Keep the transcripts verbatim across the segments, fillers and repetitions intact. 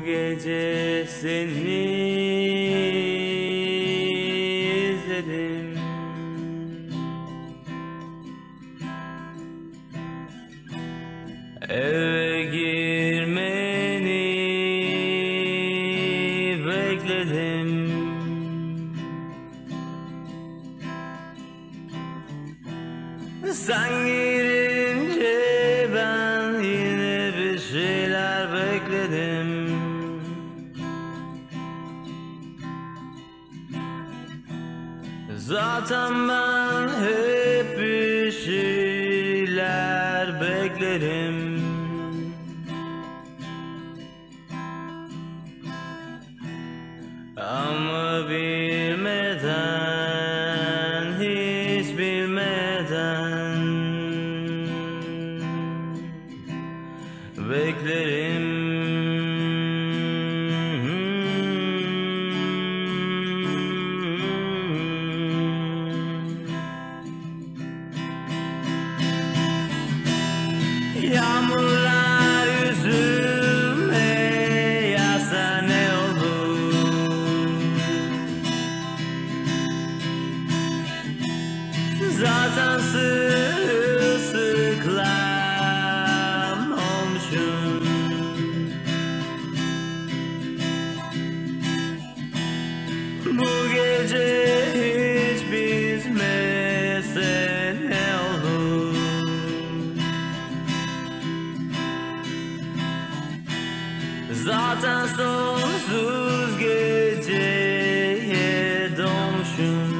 gece seni izledim. Eve girmeni bekledim. Sen girince ben yine bir şeyler bekledim. Zaten ben hep bir şeyler beklerim. Ama bilmeden, hiç bilmeden beklerim. Yağmurlar yüzüme yağsa ne olur? Zaten sırılsıklam olmuşum. Bu gece hiç bitmese ne olur? Zaten sonsuz geceye doğmuşum.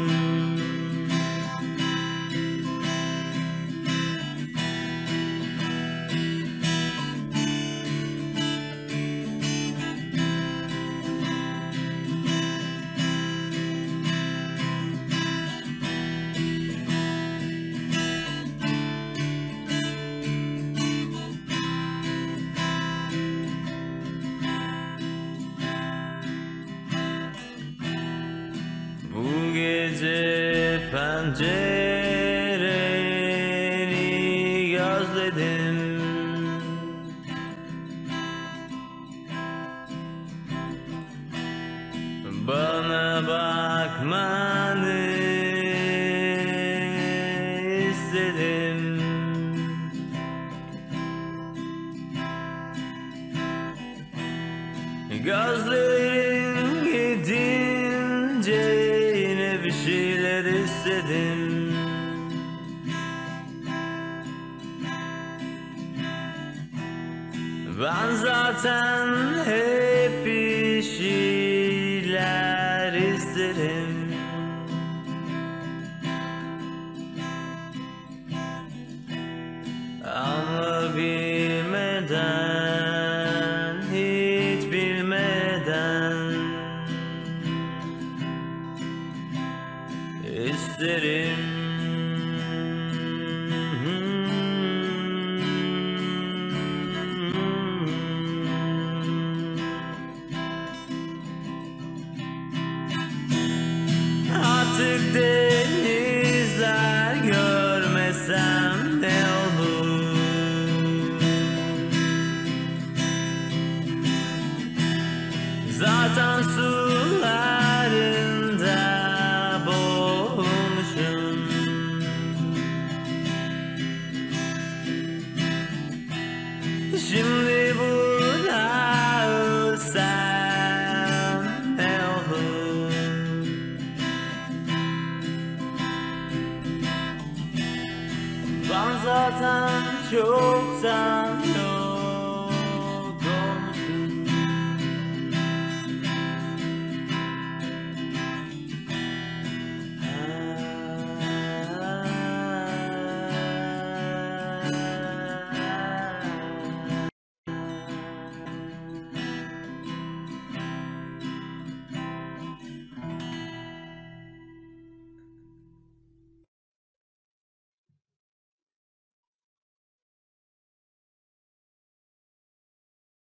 Bu gece pencereni gözledim. Bana bakmanı istedim. Gözlerin gidince bir şeyler istedim. Ben zaten hep bir şeyler isterim. Ama bilmeden, hiç bilmeden isterim. Artık denizler görmesem ne olur? Zaten sularında boğulmuşum. Şimdi burada ölsem ne olur? Ben zaten çoktan